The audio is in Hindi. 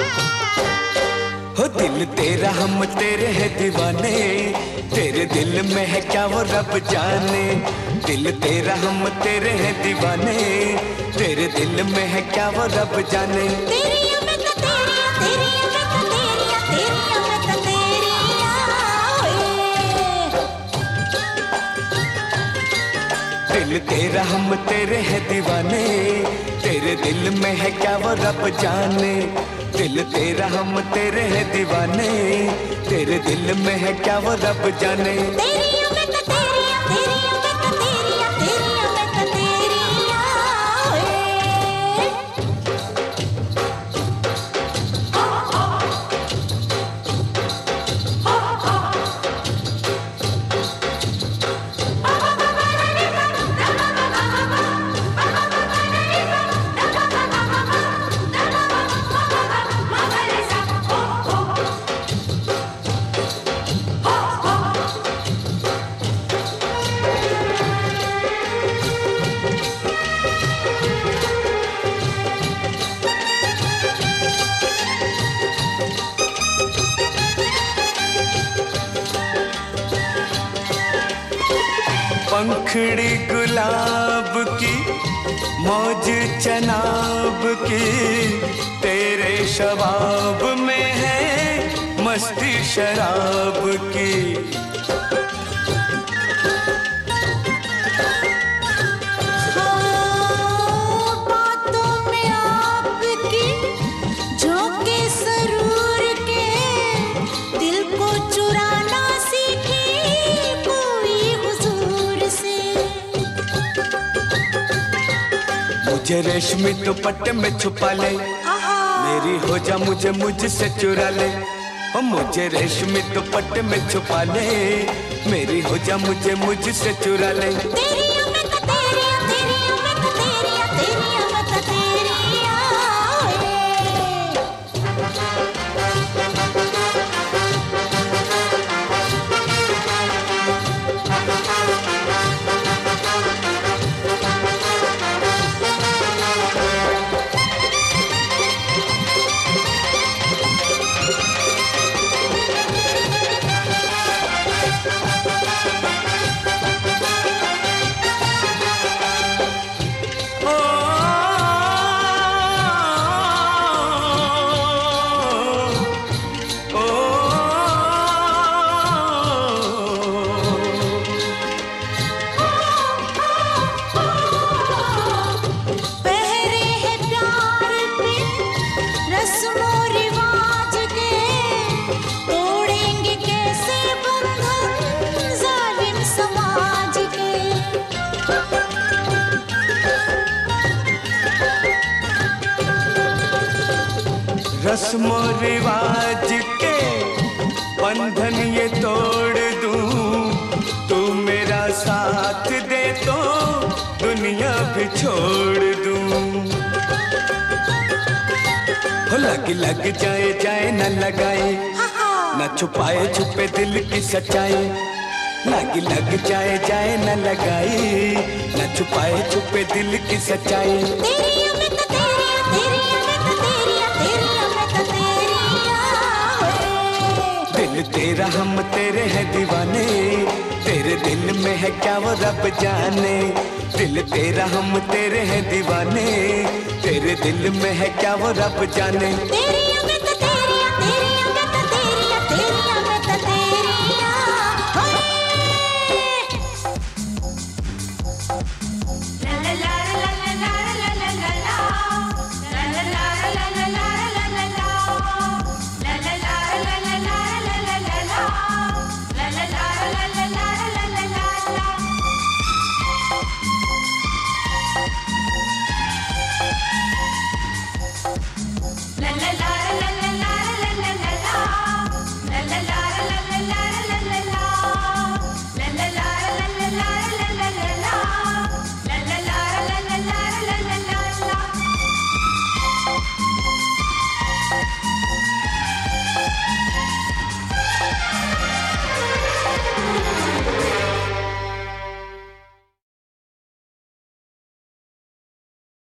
हो दिल तेरा हम तेरे हैं दीवाने, तेरे दिल में है क्या वो रब जाने। दिल तेरा हम तेरे हैं दीवाने, तेरे दिल में है क्या वो रब जाने। दिल तेरा हम तेरे हैं दीवाने, तेरे दिल में है क्या वो रब जाने। दिल तेरा हम तेरे हैं दीवाने, तेरे दिल में है क्या वो रब जाने। पंखड़ी गुलाब की मौज चनाब की, तेरे शबाब में है मस्ती शराब की। बातों में आपकी झोंके सरूर के, दिल को चुराना सीखी मुझे रेशमी दुपट्टे में छुपा ले, मेरी हो जा मुझे मुझसे चुरा ले। ओ मुझे रेशमी दुपट्टे में छुपा ले, मेरी हो जा मुझे मुझसे चुरा ले। रस्मो रिवाज के बंधन ये तोड़ दूं, तू मेरा साथ दे तो दुनिया भी छोड़ दूं। हो लग जाए जाए न लगाए, न छुपाए छुपे दिल की सच्चाई। लग जाए जाए न लगाए, न छुपाए छुपे दिल की सच्चाई। दिल तेरा हम तेरे हैं दीवाने, तेरे दिल में है क्या वो रब जाने। दिल तेरा हम तेरे हैं दीवाने, तेरे दिल में है क्या वो रब जाने।